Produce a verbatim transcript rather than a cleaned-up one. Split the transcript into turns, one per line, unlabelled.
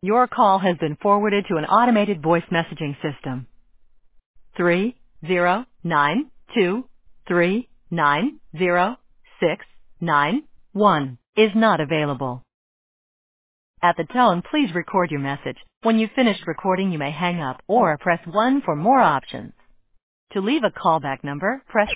Your call has been forwarded to an automated voice messaging system. Three zero nine two three nine zero six nine one is not available. At the tone, please record your message. When you've finished recording, you may hang up or press one for more options. To leave a callback number, press